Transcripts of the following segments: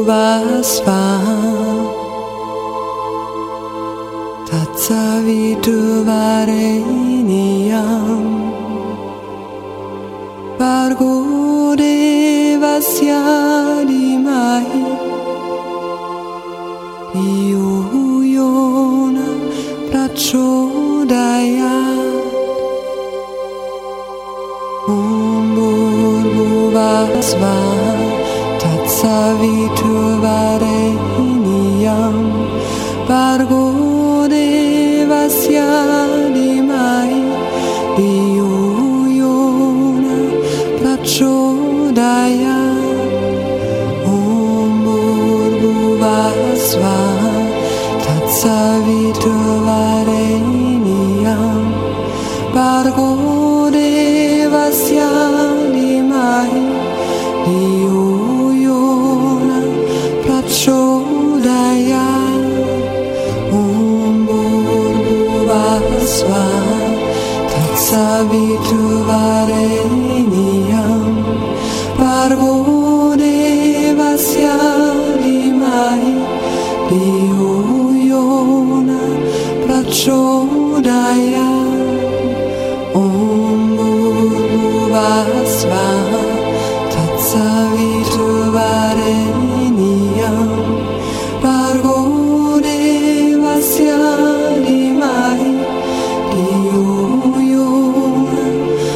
buva svá. Tatsavitu vareniam Bargo devasya dimahi Diyo yona prachodayat Om Bhurbuva Svah Tatsavitu vareniam Bargo devasya dimahi Diyo yona prachodayat Om Bhurbuva Svah Tatsavitu vareniam Bargo devasya dimahi Diyo yona prachodayat Om Bhurbuva Svah Tatsavitu vareniam Bargo devasya dimahi Diyo yona prachodayat Om Bhurbuva Svah Tatsavitu vareniam Bargo devasya dimahi Diyo yona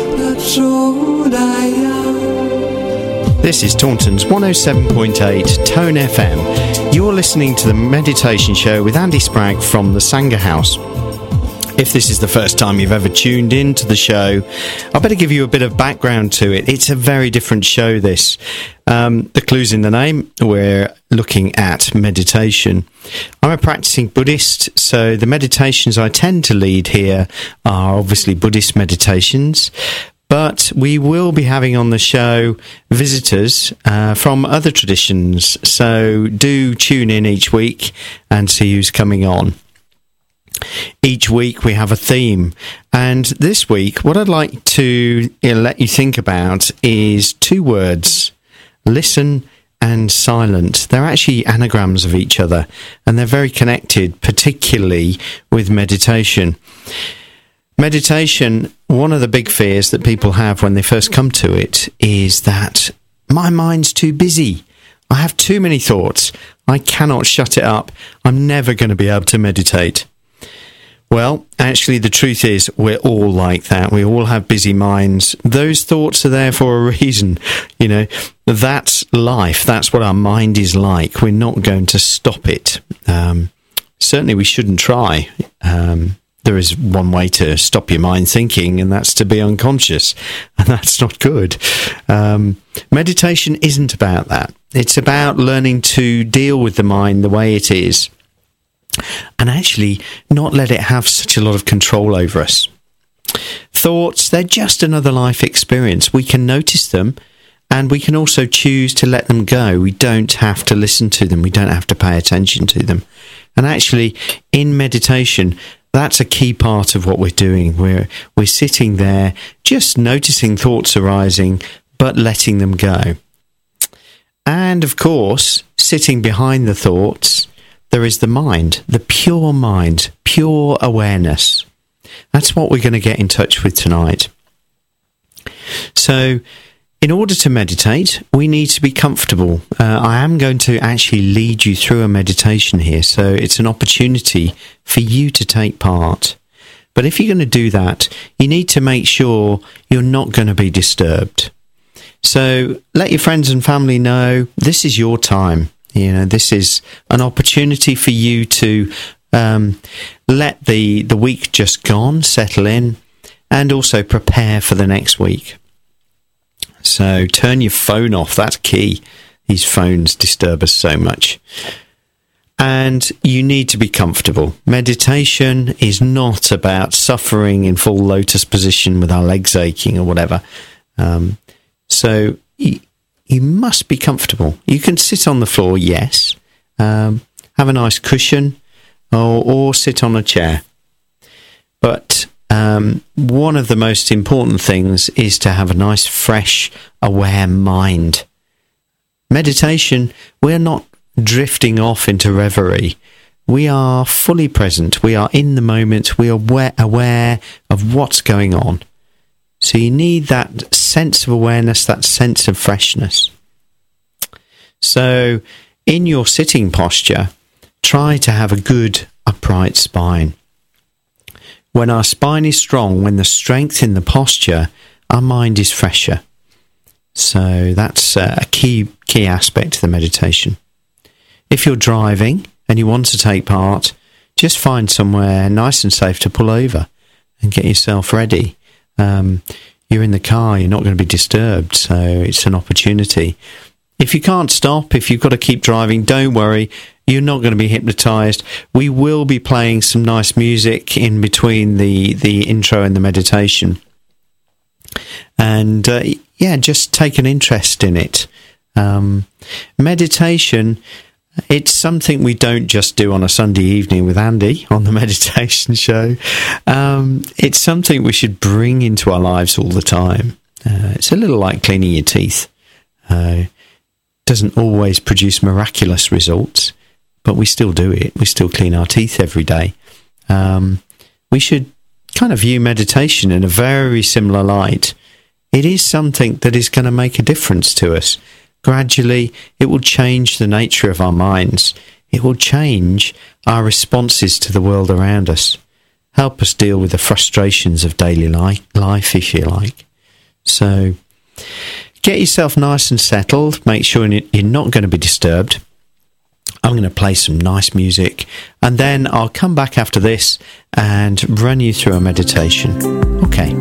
prachodayat. This is Taunton's 107.8 Tone FM. You're listening to the Meditation Show with Andy Spragg from the Sangha House. If this is the first time you've ever tuned into the show, I better give you a bit of background to it. It's a very different show, this. The clue's in the name. We're looking at meditation. I'm a practicing Buddhist, so the meditations I tend to lead here are obviously Buddhist meditations. But we will be having on the show visitors from other traditions, so do tune in each week and see who's coming on. Each week we have a theme, and this week what I'd like to let you think about is two words: listen and silent. They're actually anagrams of each other, and they're very connected, particularly with meditation. Meditation, one of the big fears that people have when they first come to it is that my mind's too busy. I have too many thoughts. I cannot shut it up. I'm never going to be able to meditate. Well, actually, the truth is we're all like that. We all have busy minds. Those thoughts are there for a reason. You know, that's life. That's what our mind is like. We're not going to stop it. Certainly, we shouldn't try. There is one way to stop your mind thinking, and that's to be unconscious, and that's not good. Meditation isn't about that. It's about learning to deal with the mind the way it is, and actually not let it have such a lot of control over us. Thoughts, they're just another life experience. We can notice them, and we can also choose to let them go. We don't have to listen to them. We don't have to pay attention to them. And actually, in meditation, that's a key part of what we're doing. We're sitting there, just noticing thoughts arising, but letting them go. And of course, sitting behind the thoughts, there is the mind, the pure mind, pure awareness. That's what we're going to get in touch with tonight. So, in order to meditate, we need to be comfortable. I am going to actually lead you through a meditation here, so it's an opportunity for you to take part. But if you're going to do that, you need to make sure you're not going to be disturbed. So let your friends and family know this is your time. You know, this is an opportunity for you to let the week just gone settle in, and also prepare for the next week. So turn your phone off. That's key. These phones disturb us so much. And you need to be comfortable. Meditation is not about suffering in full lotus position with our legs aching or whatever. So you must be comfortable. You can sit on the floor, yes. Have a nice cushion, or sit on a chair. But one of the most important things is to have a nice, fresh, aware mind. Meditation, we're not drifting off into reverie. We are fully present. We are in the moment. We are aware of what's going on. So you need that sense of awareness, that sense of freshness. So in your sitting posture, try to have a good upright spine. When our spine is strong, when there's strength in the posture, our mind is fresher. So that's a key aspect of the meditation. If you're driving and you want to take part, just find somewhere nice and safe to pull over and get yourself ready. You're in the car, you're not going to be disturbed, so it's an opportunity. If you can't stop, if you've got to keep driving, don't worry, you're not going to be hypnotized. We will be playing some nice music in between the intro and the meditation. And just take an interest in it. Meditation, it's something we don't just do on a Sunday evening with Andy on the meditation show. It's something we should bring into our lives all the time. It's a little like cleaning your teeth. Doesn't always produce miraculous results, but we still do it. We still clean our teeth every day. We should kind of view meditation in a very similar light. It is something that is going to make a difference to us. Gradually, it will change the nature of our minds. It will change our responses to the world around us. Help us deal with the frustrations of daily life, if you like. So, get yourself nice and settled. Make sure you're not going to be disturbed. I'm going to play some nice music, and then I'll come back after this and run you through a meditation. Okay.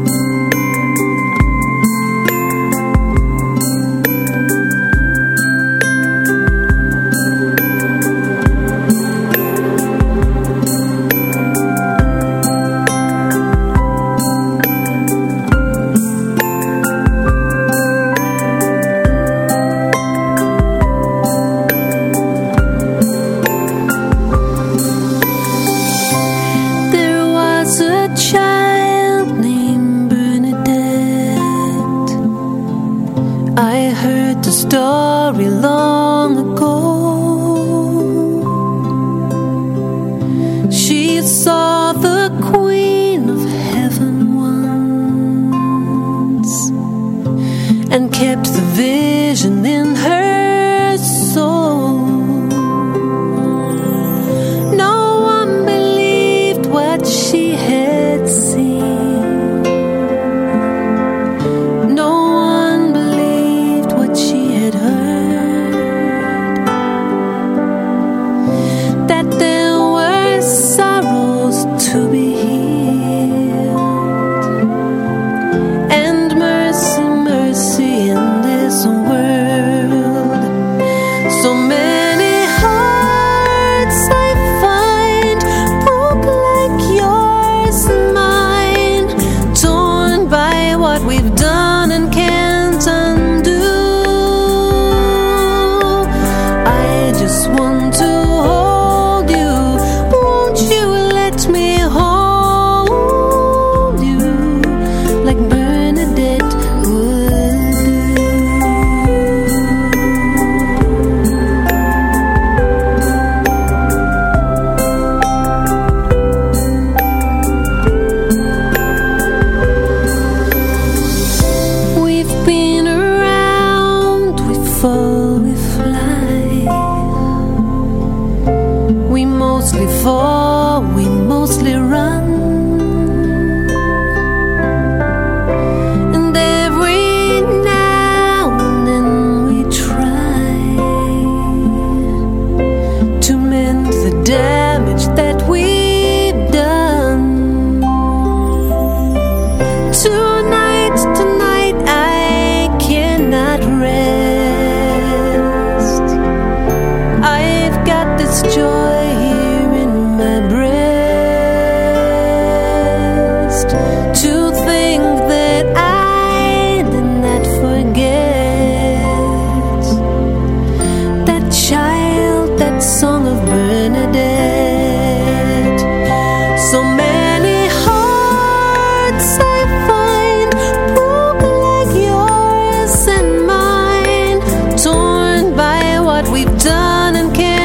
Done and can't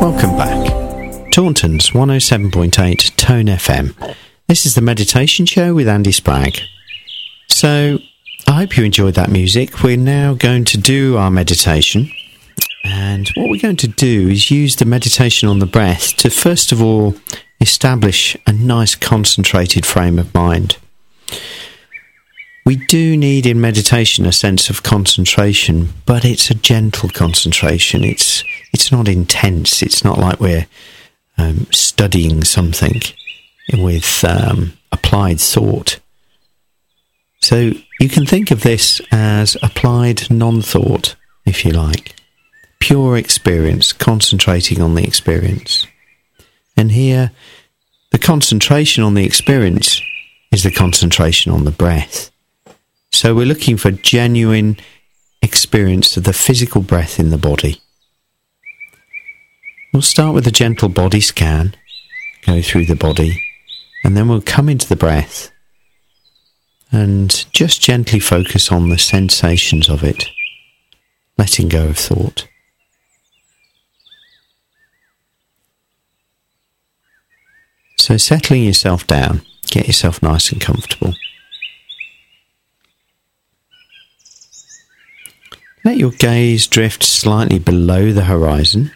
Welcome back. Taunton's 107.8 Tone FM. This is the Meditation Show with Andy Spragg. So, I hope you enjoyed that music. We're now going to do our meditation. And what we're going to do is use the meditation on the breath to first of all establish a nice concentrated frame of mind. We do need in meditation a sense of concentration, but it's a gentle concentration. It's not intense. It's not like we're studying something with applied thought. So you can think of this as applied non-thought, if you like. Pure experience, concentrating on the experience. And here, the concentration on the experience is the concentration on the breath. So we're looking for genuine experience of the physical breath in the body. We'll start with a gentle body scan, go through the body, and then we'll come into the breath and just gently focus on the sensations of it, letting go of thought. So settling yourself down, get yourself nice and comfortable. Let your gaze drift slightly below the horizon,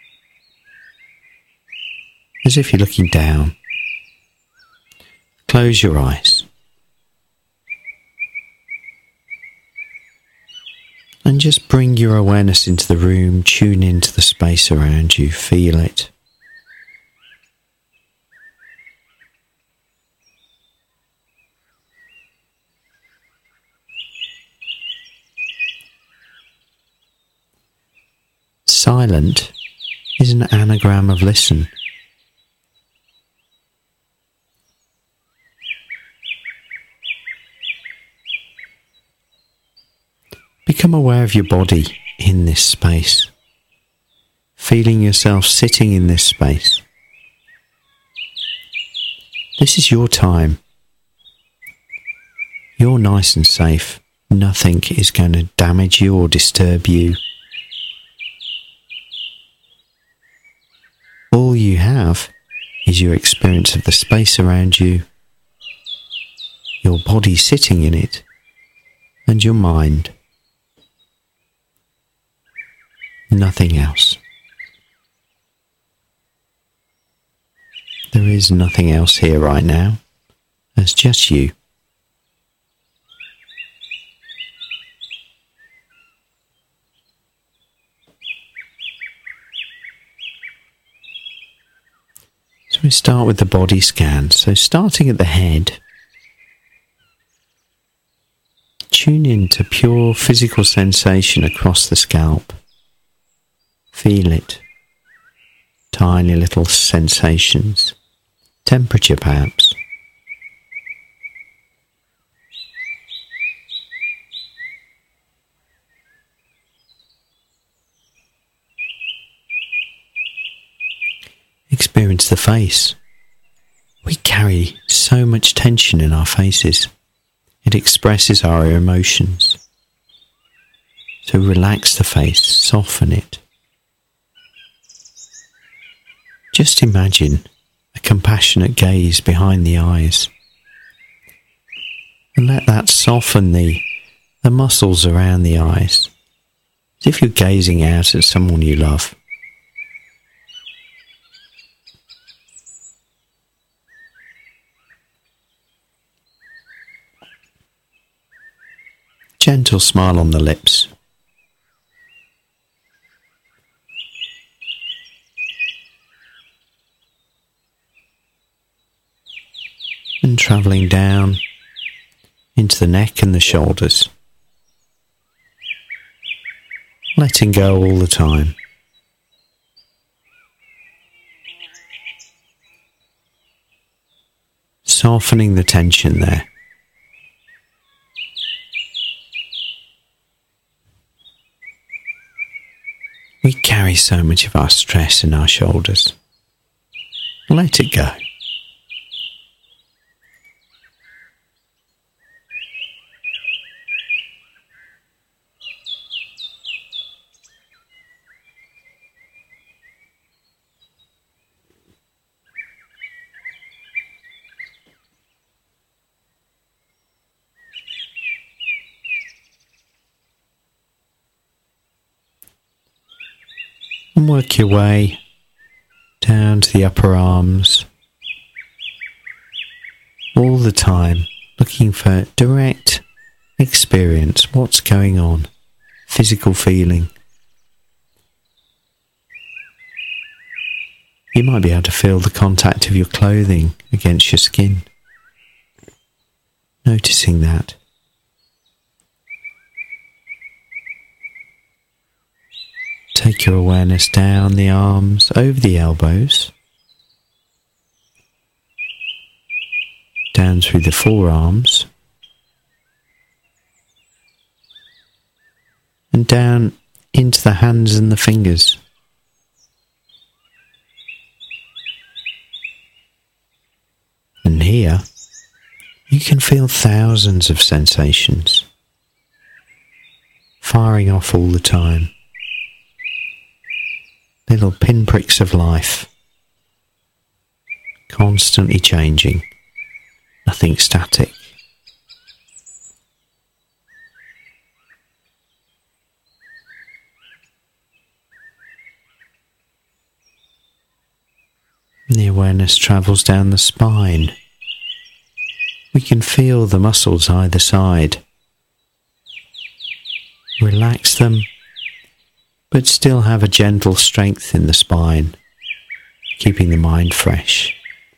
as if you're looking down. Close your eyes. And just bring your awareness into the room, tune into the space around you, feel it. Silent is an anagram of listen. Become aware of your body in this space, feeling yourself sitting in this space. This is your time. You're nice and safe. Nothing is going to damage you or disturb you. All you have is your experience of the space around you, your body sitting in it, and your mind. Nothing else. There is nothing else here right now. There's just you. So we start with the body scan. So starting at the head, tune in to pure physical sensation across the scalp. Feel it. Tiny little sensations. Temperature perhaps. Experience the face. We carry so much tension in our faces. It expresses our emotions. So relax the face, soften it. Just imagine a compassionate gaze behind the eyes. And let that soften the muscles around the eyes, as if you're gazing out at someone you love. Gentle smile on the lips. And travelling down into the neck and the shoulders. Letting go all the time. Softening the tension there. We carry so much of our stress in our shoulders. Let it go. And work your way down to the upper arms, all the time looking for direct experience. What's going on? Physical feeling. You might be able to feel the contact of your clothing against your skin. Noticing that. Take your awareness down the arms, over the elbows, down through the forearms, and down into the hands and the fingers. And here, you can feel thousands of sensations firing off all the time. Little pinpricks of life, constantly changing, nothing static. And the awareness travels down the spine. We can feel the muscles either side. Relax them, but still have a gentle strength in the spine, keeping the mind fresh.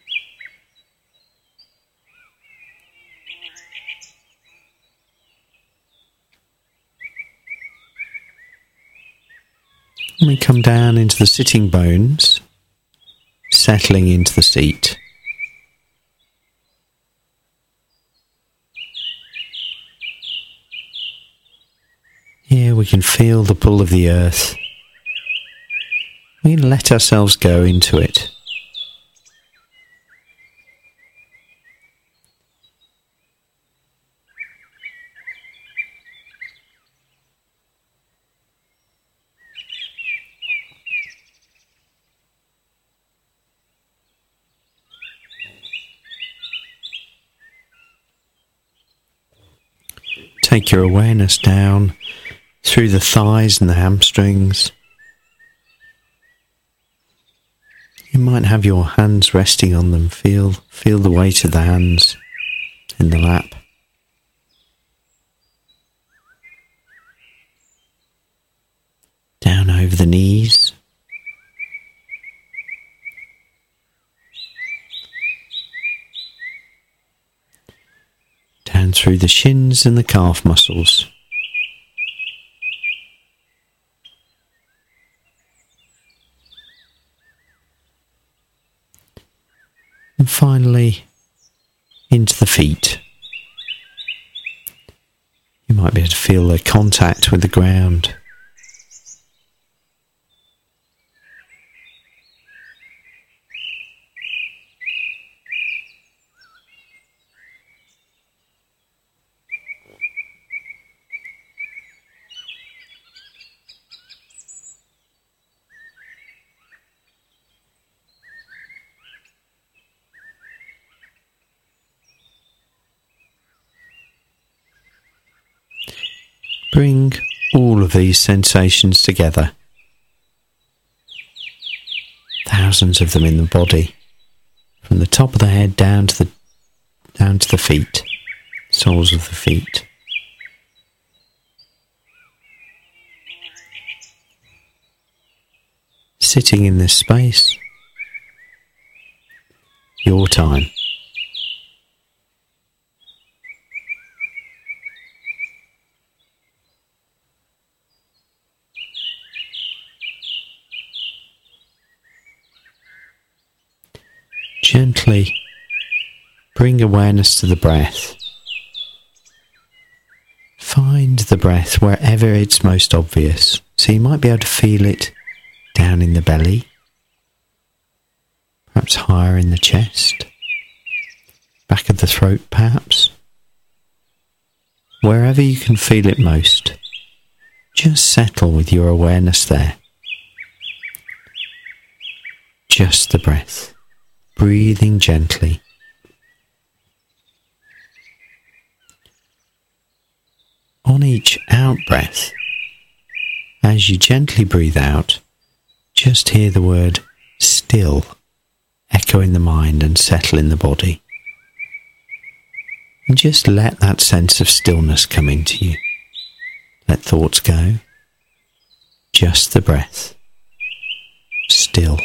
And we come down into the sitting bones, settling into the seat. Here we can feel the pull of the earth. We can let ourselves go into it. Take your awareness down through the thighs and the hamstrings. You might have your hands resting on them. Feel the weight of the hands in the lap. Down over the knees. Down through the shins and the calf muscles. And finally, into the feet. You might be able to feel the contact with the ground. Bring all of these sensations together. Thousands of them in the body, from the top of the head down to the feet, soles of the feet. Sitting in this space, your time. Gently bring awareness to the breath. Find the breath wherever it's most obvious. So you might be able to feel it down in the belly, perhaps higher in the chest, back of the throat perhaps. Wherever you can feel it most, just settle with your awareness there. Just the breath. Breathing gently. On each out breath, as you gently breathe out, just hear the word still echo in the mind and settle in the body. And just let that sense of stillness come into you. Let thoughts go. Just the breath. Still.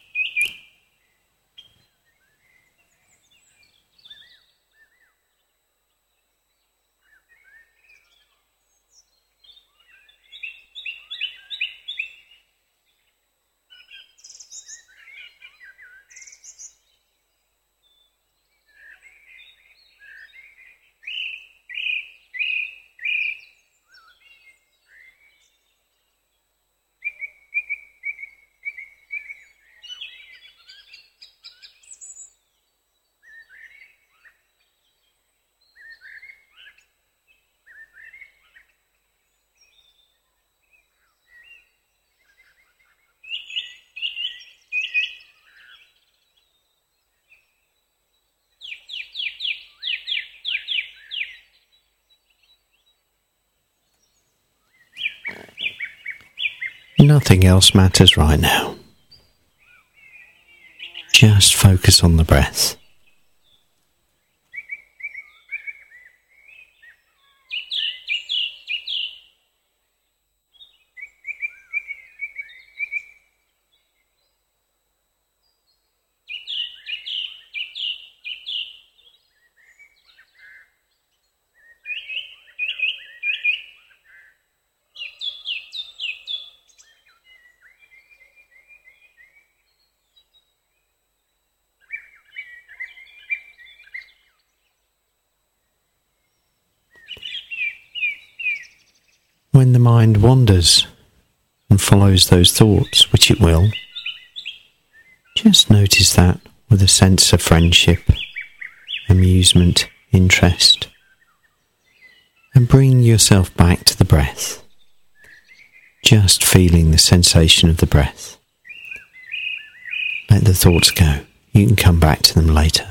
Nothing else matters right now. Just focus on the breath. When the mind wanders and follows those thoughts, which it will, just notice that with a sense of friendship, amusement, interest, and bring yourself back to the breath, just feeling the sensation of the breath. Let the thoughts go. You can come back to them later.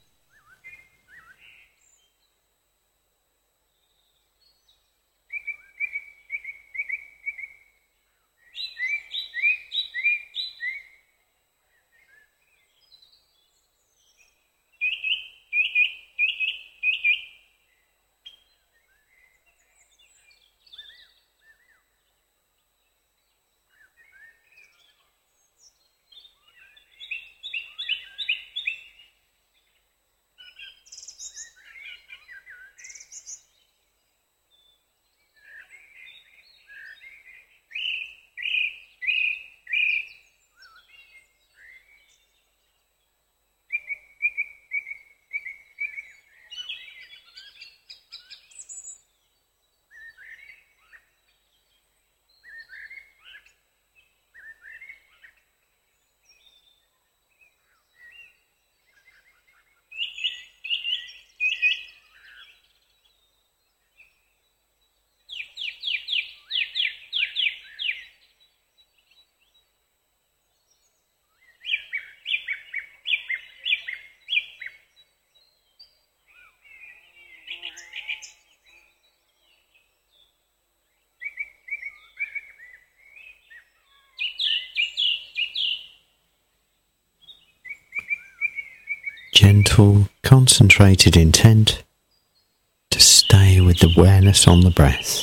Gentle, concentrated intent to stay with the awareness on the breath.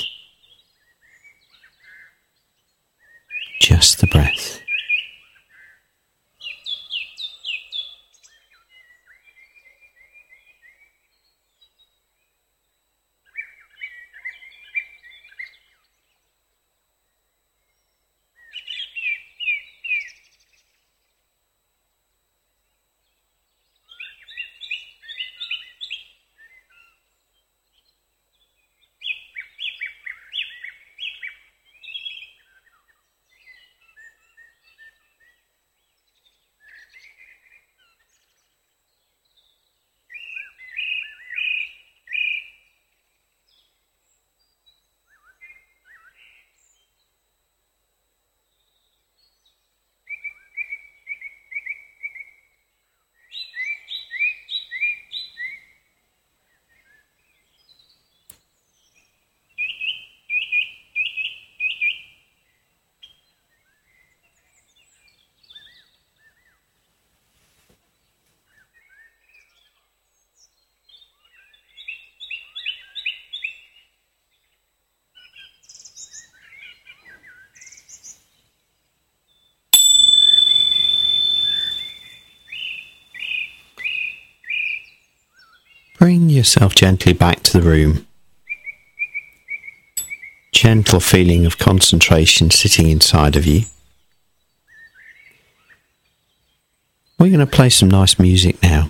Just the breath. Bring yourself gently back to the room. Gentle feeling of concentration sitting inside of you. We're going to play some nice music now.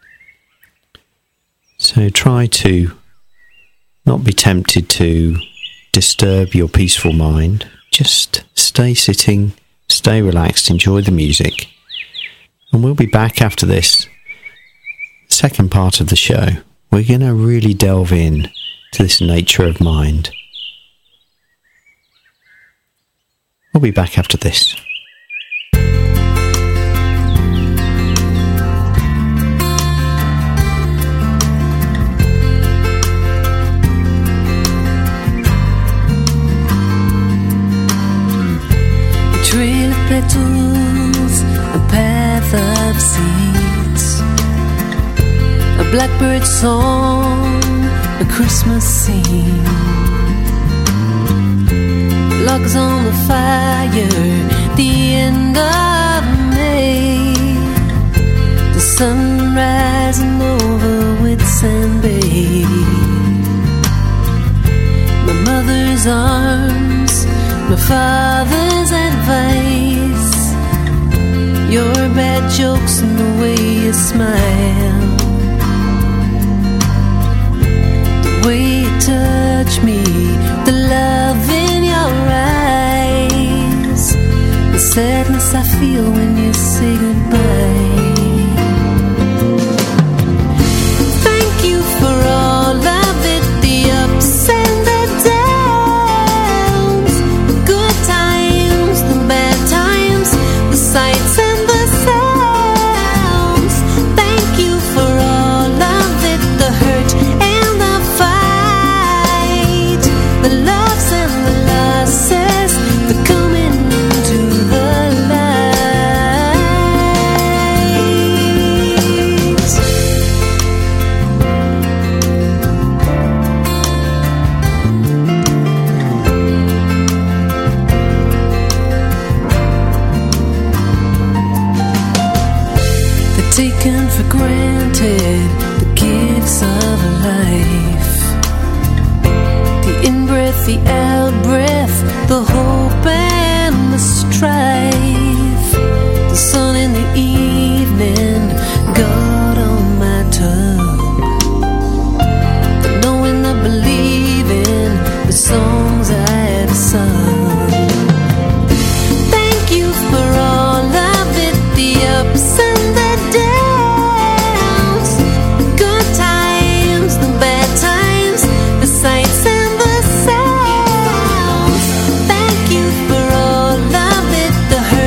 So try to not be tempted to disturb your peaceful mind. Just stay sitting, stay relaxed, enjoy the music. And we'll be back after this second part of the show. We're going to really delve in to this nature of mind. We'll be back after this. Trail of petals, a path of seeds, a blackbird song, a Christmas scene, logs on the fire, the end of May, the sun rising over Whitsun Bay, my mother's arms, my father's advice, your bad jokes and the way you smile, the way you touch me, the love in your eyes, the sadness I feel when you say goodbye. Thank you for all of it, the ups and the downs, the good times, the bad times, the sights and the sounds. Thank you for all of it, the hurt and the fight, the loves and the losses, the coming into the light. They're taken for granted, the gifts of life, the in-breath, the out-breath, the hope and the strife, the sun in the evening, God on my tongue, the knowing, the believing, the songs I've sung. Thank you for all of it, the ups and the downs, the good times, the bad times, the sights and the sounds. Thank you for all of it, the hurt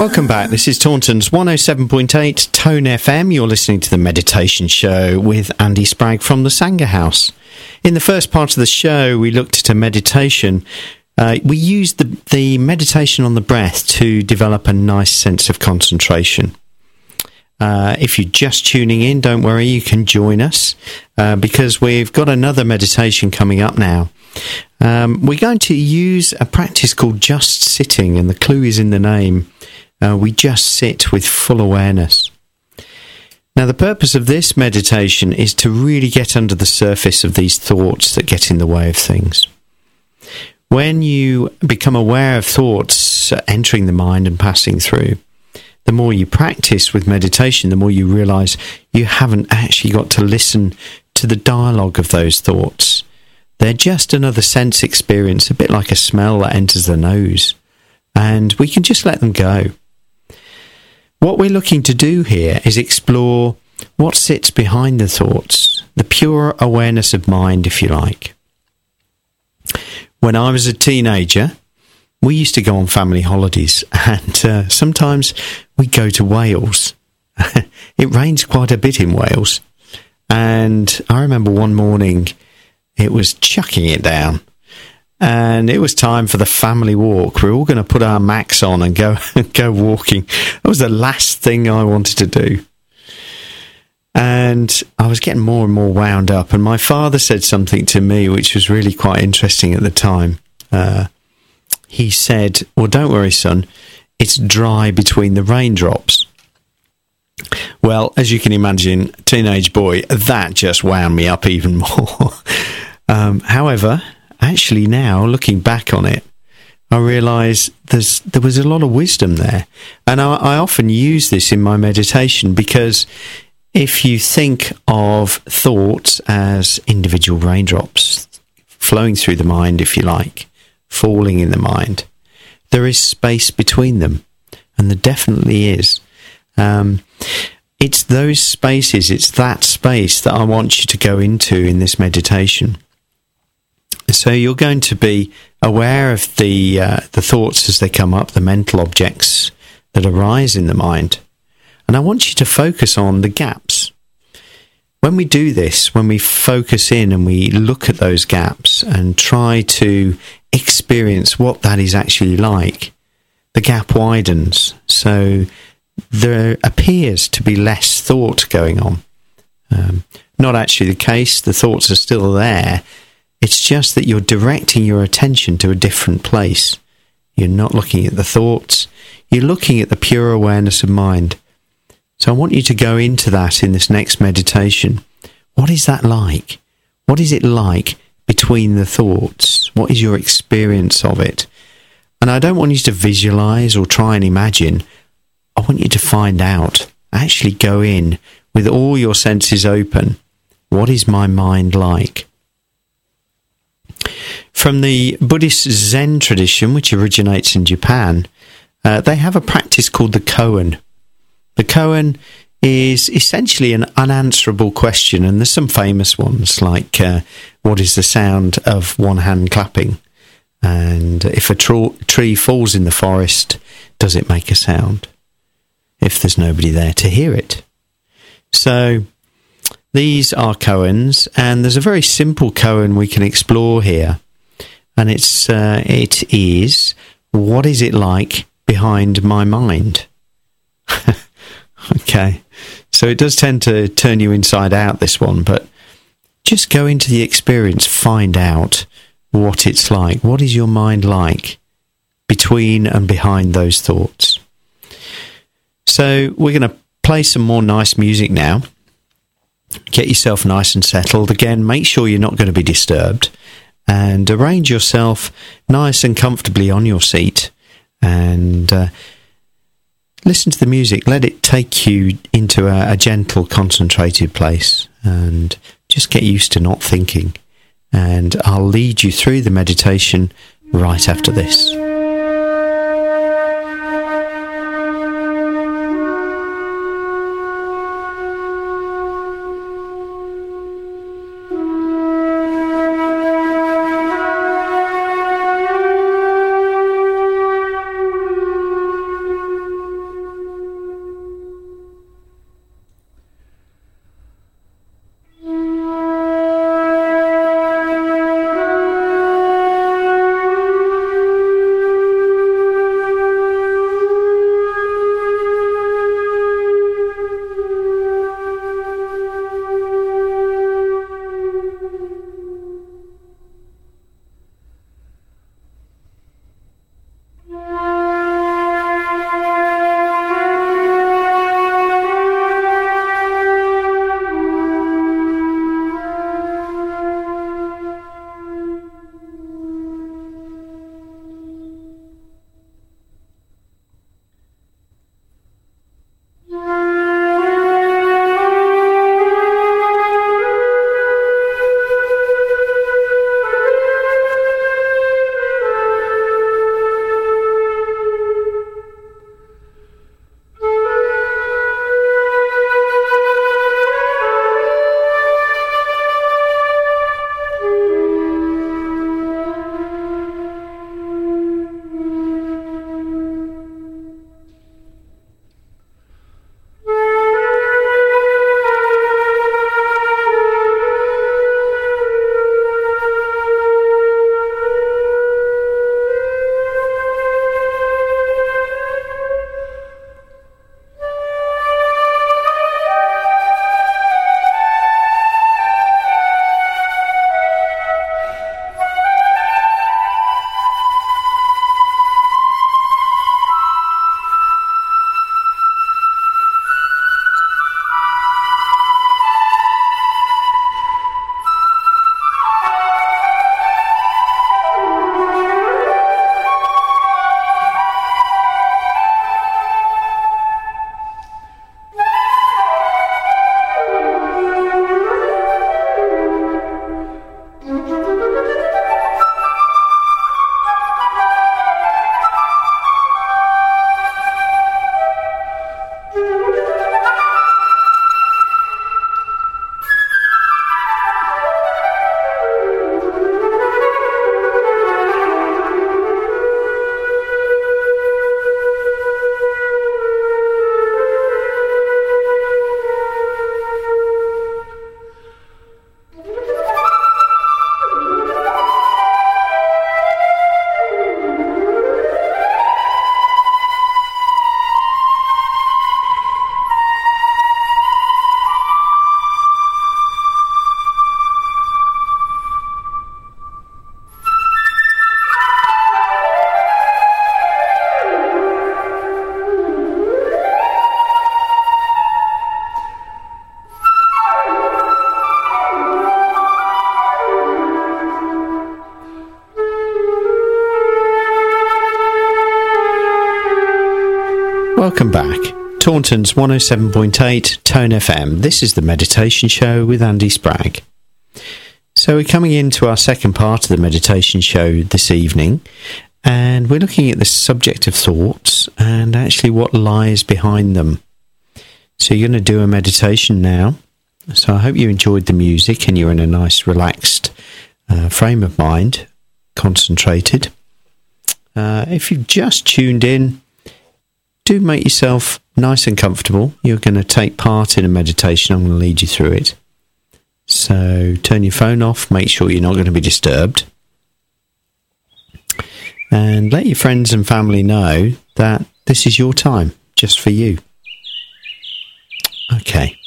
Welcome back. This is Taunton's 107.8 Tone FM. You're listening to the Meditation Show with Andy Spragg from the Sanger House. In the first part of the show, we looked at a meditation. We used the meditation on the breath to develop a nice sense of concentration. If you're just tuning in, don't worry, you can join us because we've got another meditation coming up now. We're going to use a practice called just sitting, and the clue is in the name. We just sit with full awareness. Now, the purpose of this meditation is to really get under the surface of these thoughts that get in the way of things. When you become aware of thoughts entering the mind and passing through, the more you practice with meditation, the more you realise you haven't actually got to listen to the dialogue of those thoughts. They're just another sense experience, a bit like a smell that enters the nose, and we can just let them go. What we're looking to do here is explore what sits behind the thoughts, the pure awareness of mind, if you like. When I was a teenager, we used to go on family holidays, and sometimes we'd go to Wales. It rains quite a bit in Wales, and I remember one morning it was chucking it down, and it was time for the family walk. We're all going to put our Macs on and go walking. That was the last thing I wanted to do. And I was getting more and more wound up, and my father said something to me which was really quite interesting at the time. He said, "Well, don't worry, son, it's dry between the raindrops." Well, as you can imagine, teenage boy, that just wound me up even more. However, actually now, looking back on it, I realise there was a lot of wisdom there. And I often use this in my meditation because if you think of thoughts as individual raindrops flowing through the mind, if you like, falling in the mind, there is space between them, and there definitely is. It's those spaces, it's that space that I want you to go into in this meditation. So you're going to be aware of the thoughts as they come up, the mental objects that arise in the mind. And I want you to focus on the gaps. When we do this, when we focus in and we look at those gaps and try to experience what that is actually like, the gap widens. So there appears to be less thought going on. Not actually the case. The thoughts are still there. It's just that you're directing your attention to a different place. You're not looking at the thoughts. You're looking at the pure awareness of mind. So I want you to go into that in this next meditation. What is that like? What is it like between the thoughts? What is your experience of it? And I don't want you to visualize or try and imagine. I want you to find out. Actually go in with all your senses open. What is my mind like? From the Buddhist Zen tradition, which originates in Japan, they have a practice called the koan. The koan is essentially an unanswerable question, and there's some famous ones like what is the sound of one hand clapping? And if a tree falls in the forest, does it make a sound? If there's nobody there to hear it. So these are koans, and there's a very simple koan we can explore here. And it is, what is it like behind my mind? Okay, so it does tend to turn you inside out, this one, but just go into the experience, find out what it's like. What is your mind like between and behind those thoughts? So we're going to play some more nice music now. Get yourself nice and settled. Again, make sure you're not going to be disturbed, and arrange yourself nice and comfortably on your seat, and listen to the music. Let it take you into a gentle, concentrated place, and just get used to not thinking. And I'll lead you through the meditation right after this. Welcome back. Taunton's 107.8 Tone FM. This is the Meditation Show with Andy Spragg. So we're coming into our second part of the meditation show this evening, and we're looking at the subject of thoughts and actually what lies behind them. So you're going to do a meditation now. So I hope you enjoyed the music and you're in a nice relaxed frame of mind, concentrated. If you've just tuned in, do make yourself nice and comfortable. You're going to take part in a meditation. I'm going to lead you through it. So turn your phone off, make sure you're not going to be disturbed. And let your friends and family know that this is your time, just for you. Okay.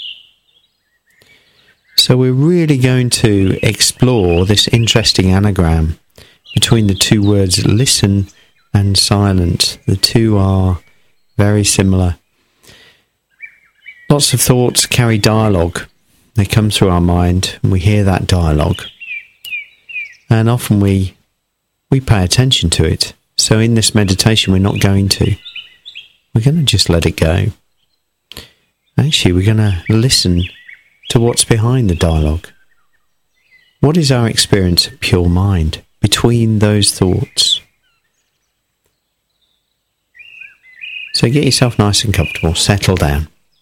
So we're really going to explore this interesting anagram between the two words listen and silent. The two are very similar. Lots of thoughts carry dialogue. They come through our mind and we hear that dialogue. And often we pay attention to it. So in this meditation we're not going to. We're going to just let it go. Actually, we're going to listen to what's behind the dialogue. What is our experience of pure mind between those thoughts? So get yourself nice and comfortable, settle down.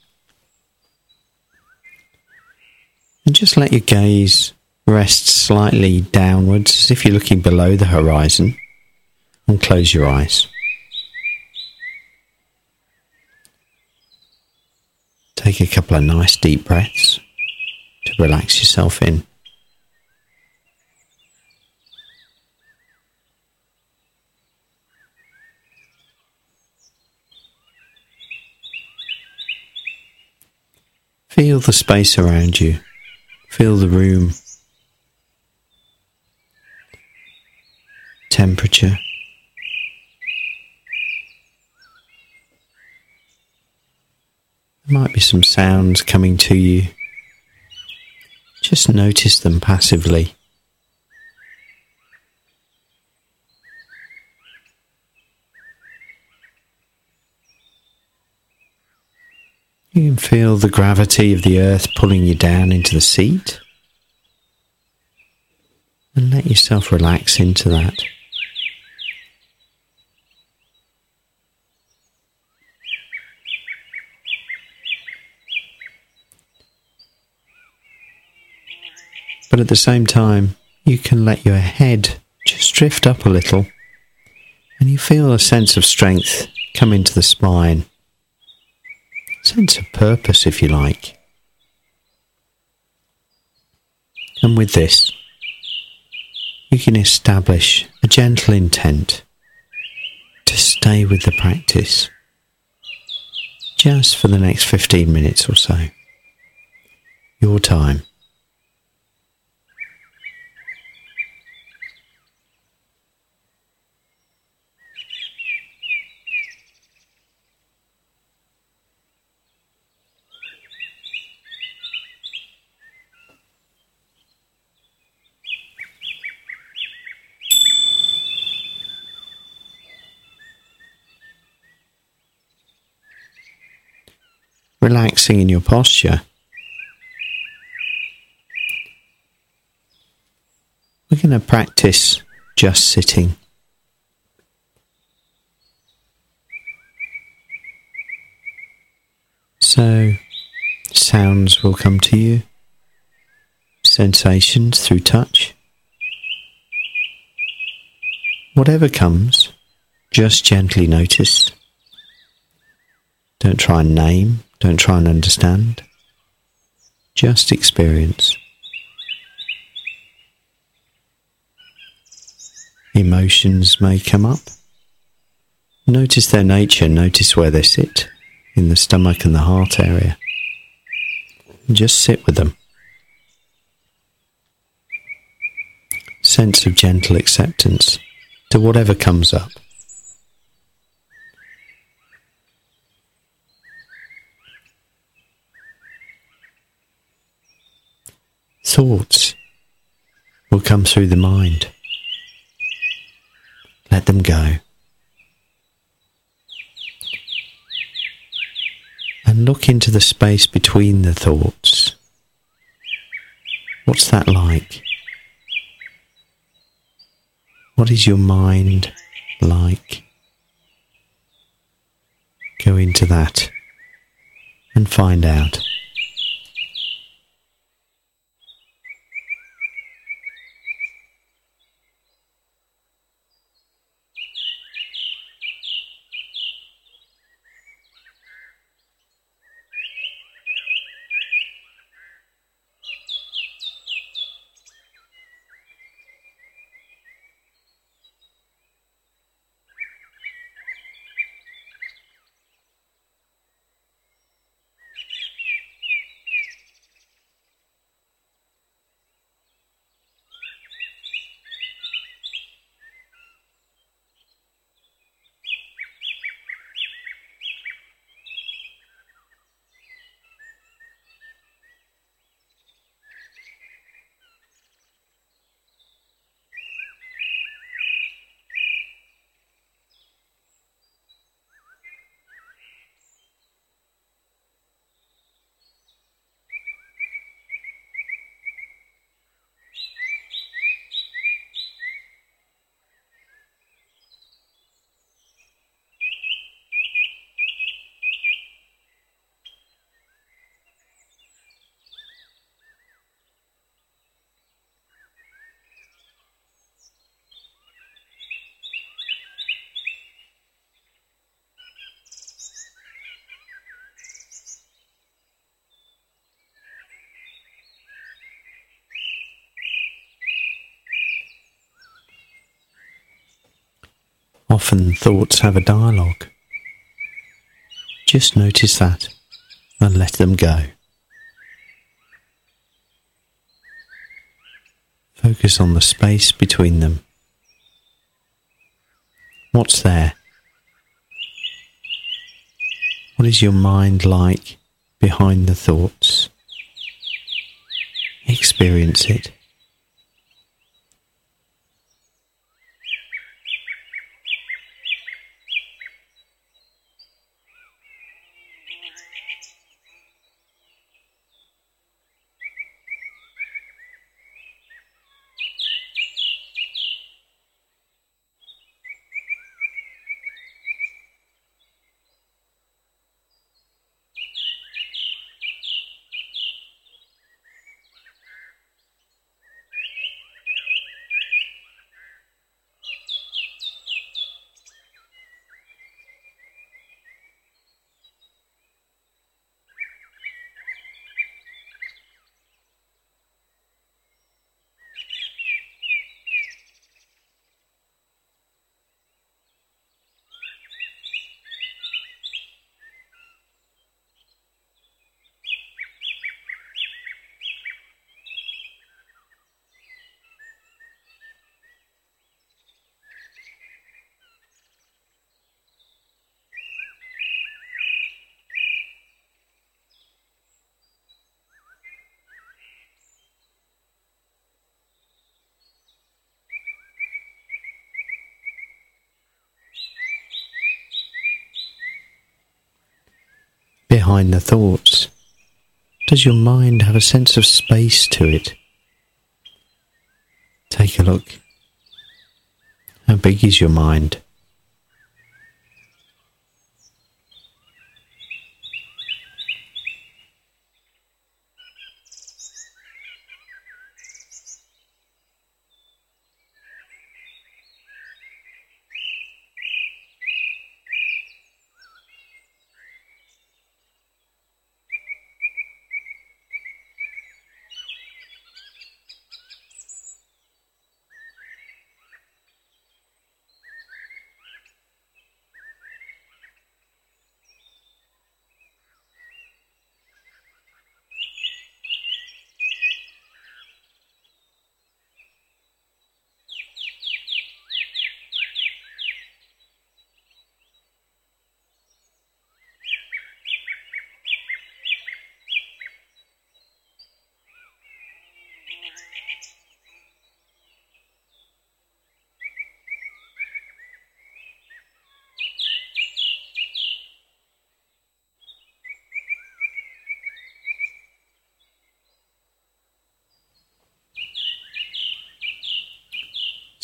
And just let your gaze rest slightly downwards as if you're looking below the horizon, and close your eyes. Take a couple of nice deep breaths to relax yourself in. Feel the space around you. Feel the room. Temperature. There might be some sounds coming to you. Just notice them passively. You can feel the gravity of the earth pulling you down into the seat. And let yourself relax into that. But at the same time, you can let your head just drift up a little. And you feel a sense of strength come into the spine. Sense of purpose, if you like. And with this, you can establish a gentle intent to stay with the practice just for the next 15 minutes or so. Your time. Relaxing in your posture. We're going to practice just sitting. So, sounds will come to you, sensations through touch. Whatever comes, just gently notice. Don't try and name. Don't try and understand. Just experience. Emotions may come up. Notice their nature. Notice where they sit, in the stomach and the heart area. And just sit with them. Sense of gentle acceptance to whatever comes up. Thoughts will come through the mind. Let them go. look into the space between the thoughts. What's that like? What is your mind like? Go into that and find out. Often thoughts have a dialogue. Just notice that and let them go. Focus on the space between them. What's there? What is your mind like behind the thoughts? Experience it. Behind the thoughts, does your mind have a sense of space to it? Take a look. How big is your mind?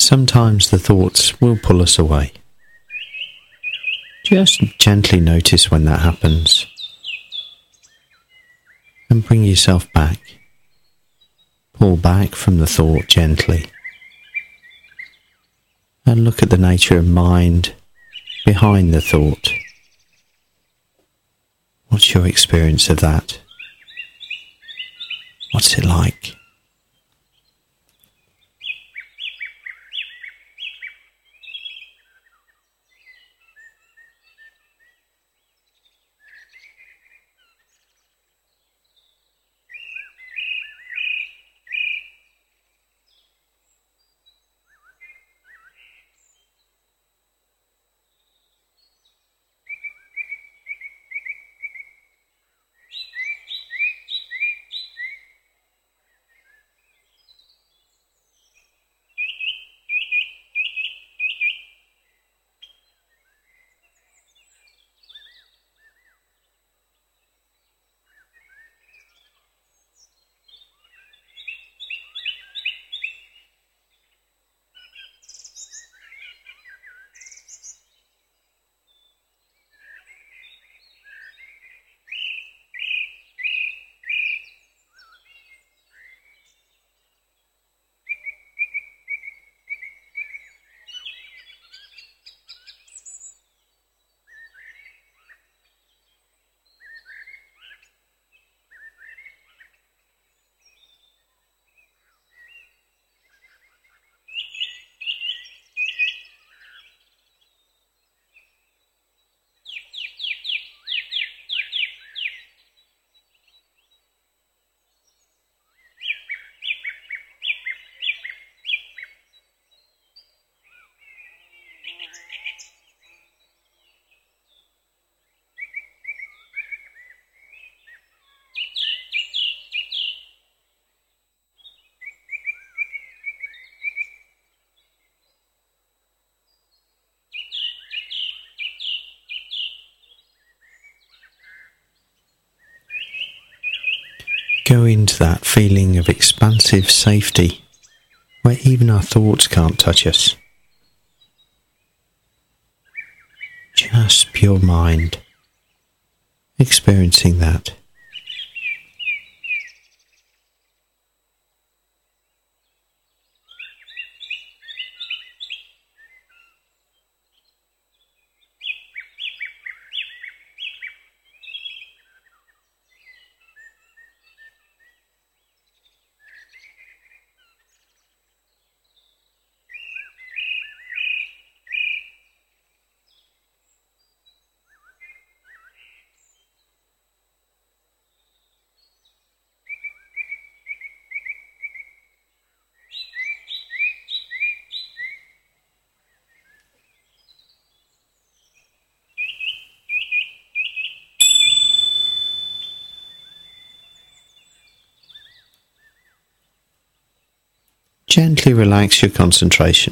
Sometimes the thoughts will pull us away. Just gently notice when that happens and bring yourself back. Pull back from the thought gently and look at the nature of mind behind the thought. What's your experience of that? What's it like? Go into that feeling of expansive safety, where even our thoughts can't touch us. Just pure mind, experiencing that. Gently relax your concentration.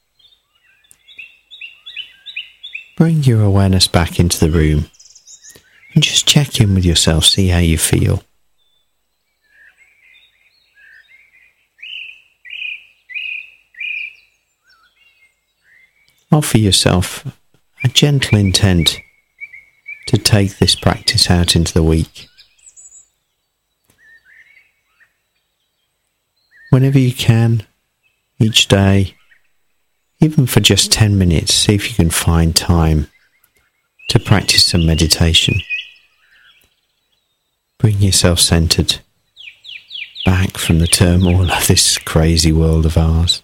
Bring your awareness back into the room and just check in with yourself, see how you feel. Offer yourself a gentle intent to take this practice out into the week. Whenever you can, each day, even for just 10 minutes, see if you can find time to practice some meditation. Bring yourself centered back from the turmoil of this crazy world of ours.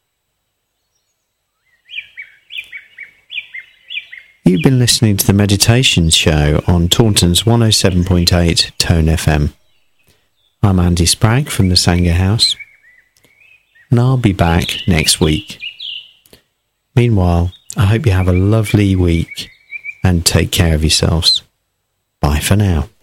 You've been listening to the Meditation Show on Taunton's 107.8 Tone FM. I'm Andy Spragg from the Sangha House, and I'll be back next week. Meanwhile, I hope you have a lovely week and take care of yourselves. Bye for now.